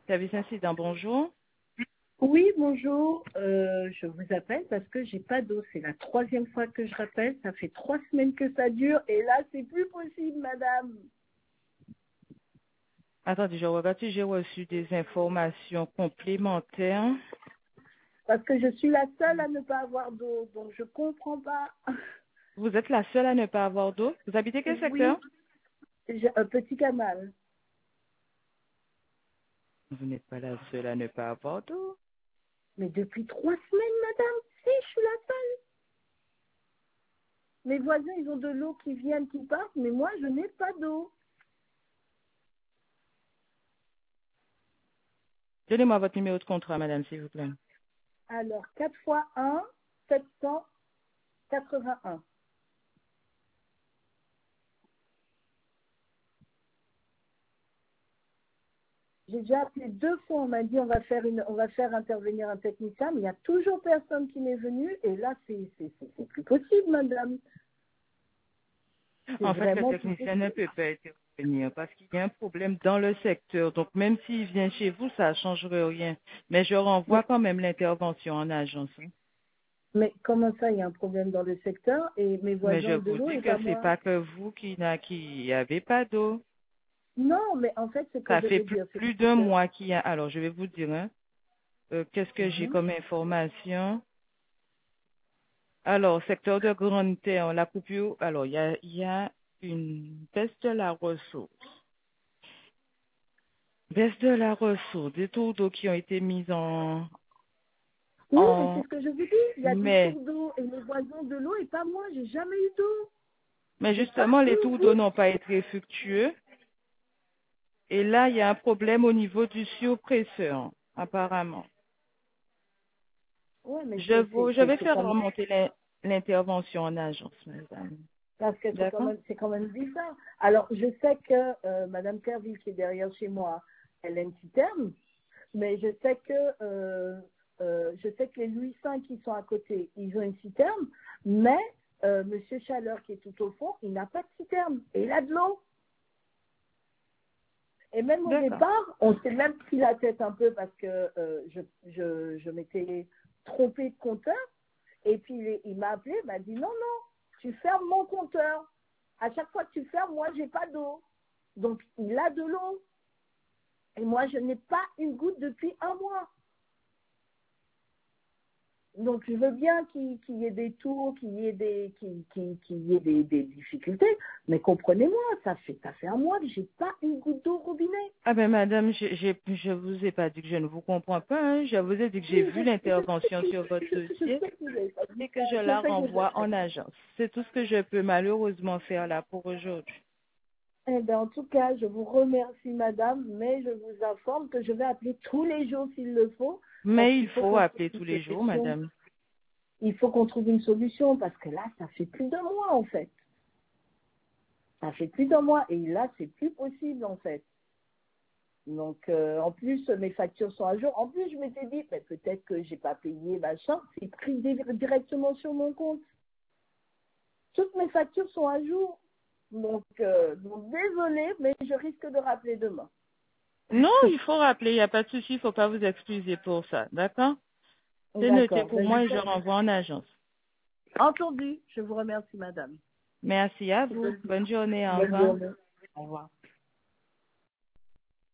Service incident, bonjour. Oui, bonjour. Je vous appelle parce que j'ai pas d'eau. C'est la troisième fois que je rappelle. Ça fait 3 semaines que ça dure et là, c'est plus possible, madame. Attendez, je regarde si j'ai reçu des informations complémentaires. Parce que je suis la seule à ne pas avoir d'eau, donc je comprends pas. Vous êtes la seule à ne pas avoir d'eau? Vous habitez quel Oui, secteur? j'ai un petit canal. Vous n'êtes pas la seule à ne pas avoir d'eau. Mais depuis 3 semaines, madame, si, je suis la seule. Mes voisins, ils ont de l'eau qui viennent, qui partent, mais moi, je n'ai pas d'eau. Donnez-moi votre numéro de contrat, madame, s'il vous plaît. Alors, 4 fois 1, 781. J'ai déjà appelé 2 fois, on m'a dit on va faire intervenir un technicien, mais il n'y a toujours personne qui m'est venu et là c'est plus possible, madame. C'est En fait, le vraiment plus technicien ne possible. peut pas intervenir parce qu'il y a un problème dans le secteur. Donc, même s'il vient chez vous, ça ne changerait rien. Mais je renvoie Mais, quand même l'intervention en agence, hein. mais comment ça, il y a un problème dans le secteur et mes Mais voisins je ont de vous l'eau dis et que pas c'est moi? pas que vous qui avez pas d'eau. Non, mais en fait, ce que Ça je fait veux dire, c'est plus que d'un mois qu'il y a. Alors, je vais vous dire, hein, qu'est-ce que j'ai Mhm. comme information. Alors, secteur de Grande Terre, la coupure. Alors, il y a une baisse de la ressource. Baisse de la ressource, des tours d'eau qui ont été mis Oui, mais c'est en ce que je vous dis. Il y a des mai. tours d'eau et mes voisins ont de l'eau et pas moi. J'ai jamais eu d'eau. Mais J'ai pas justement, les une tours d'eau goutte. n'ont pas été fructueux. Et là, il y a un problème au niveau du surpresseur, apparemment. Ouais, mais Je vais c'est faire quand même. remonter l'intervention en agence, madame. Parce que D'accord? c'est quand même bizarre. Alors, je sais que Madame Kerville, qui est derrière chez moi, elle a une citerne, mais je sais que les Louis V qui sont à côté, ils ont une citerne, mais Monsieur Chaleur, qui est tout au fond, il n'a pas de citerne. Et il a de l'eau. Et même au D'accord. départ, on s'est même pris la tête un peu parce que je m'étais trompée de compteur. Et puis il m'a appelé, il m'a dit non, non, tu fermes mon compteur. À chaque fois que tu fermes, moi, j'ai pas d'eau. Donc, il a de l'eau. Et moi, je n'ai pas une goutte depuis un mois. Donc, je veux bien qu'il y ait des tours, qu'il y ait des difficultés. Mais comprenez-moi, ça fait un mois que j'ai pas une goutte d'eau au robinet. Ah ben madame, je vous ai pas dit que je ne vous comprends pas, hein. Je vous ai dit que j'ai Oui, vu l'intervention sur votre je dossier sais que vous avez pas dit et ça. que je Je la sais que vous avez renvoie pas en dit. agence. C'est tout ce que je peux malheureusement faire là pour aujourd'hui. Eh bien, en tout cas, je vous remercie, madame, mais je vous informe que je vais appeler tous les jours s'il le faut, parce Mais il qu'il faut faut qu'on trouve appeler une tous les jours, solution. madame. Il faut qu'on trouve une solution, parce que là, ça fait plus d'un mois, en fait. Ça fait plus d'un mois, et là, c'est plus possible, en fait. Donc, en plus, mes factures sont à jour. En plus, je m'étais dit, mais peut-être que j'ai pas payé, machin. C'est pris directement sur mon compte. Toutes mes factures sont à jour. Donc désolée, mais je risque de rappeler demain. Non, il faut rappeler, il n'y a pas de souci, il ne faut pas vous excuser pour ça, d'accord? C'est noté D'accord. pour moi et je renvoie en agence. Entendu. Je vous remercie, madame. Merci à vous. Bonne journée, au Bonne revoir. journée. Au revoir.